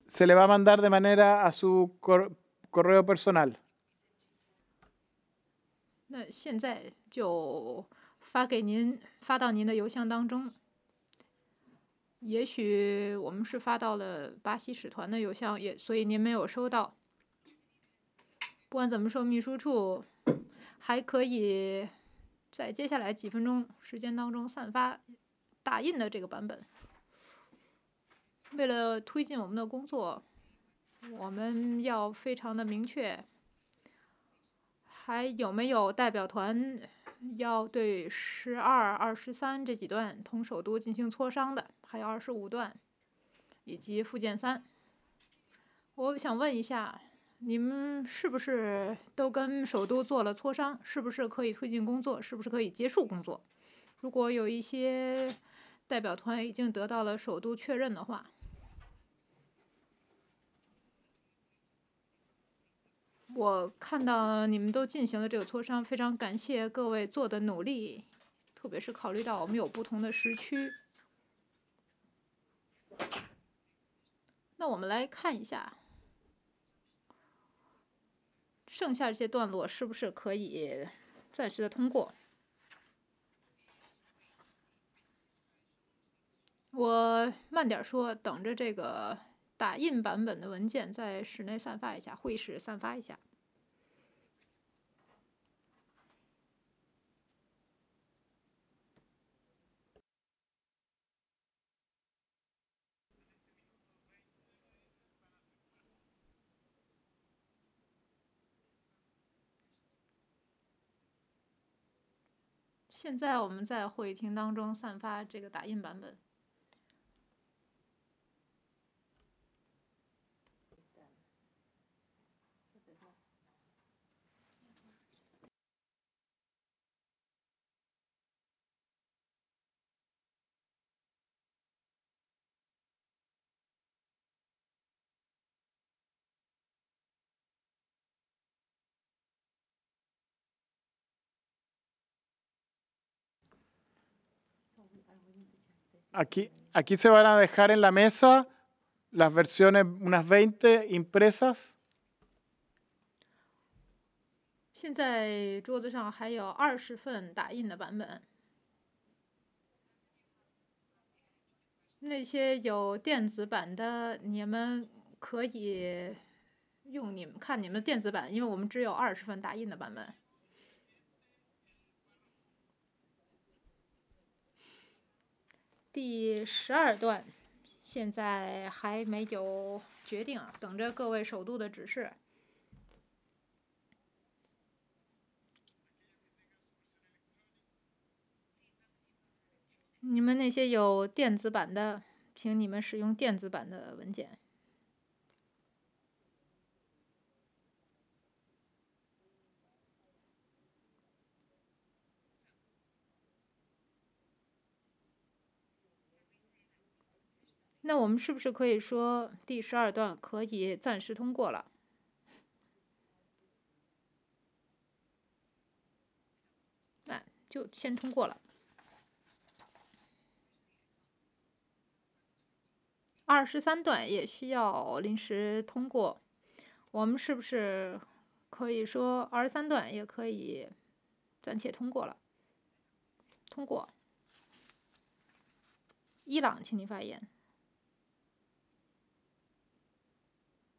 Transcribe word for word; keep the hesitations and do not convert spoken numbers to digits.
se le va a mandar de manera a su cor correo personal. 那现在就发给您，发到您的邮箱当中。也许我们是发到了巴西使团的邮箱，也所以您没有收到。不管怎么说，秘书处还可以在接下来几分钟时间当中散发打印的这个版本。为了推进我们的工作，我们要非常的明确，还有没有代表团要对十二、二十三这几段同首都进行磋商的，还有二十五段以及附件三。我想问一下，你们是不是都跟首都做了磋商？是不是可以推进工作？是不是可以结束工作？如果有一些代表团已经得到了首都确认的话，我看到你们都进行了这个磋商，非常感谢各位做的努力，特别是考虑到我们有不同的时区。那我们来看一下，剩下这些段落是不是可以暂时的通过？我慢点说，等着这个打印版本的文件在室内散发一下，会议室散发一下。现在我们在会议厅当中散发这个打印版本。 Aquí, aquí se van a dejar en la mesa las versiones, unas veinte impresas. 现在桌子上还有二十份打印的版本，那些有电子版的，你们可以用你们看你们的电子版，因为我们只有二十份打印的版本。第十二段现在还没有决定，等着各位首都的指示。你们那些有电子版的，请你们使用电子版的文件。那我们是不是可以说第十二段可以暂时通过了？那就先通过了。二十三段也需要临时通过，我们是不是可以说二十三段也可以暂且通过了？通过。伊朗，请你发言。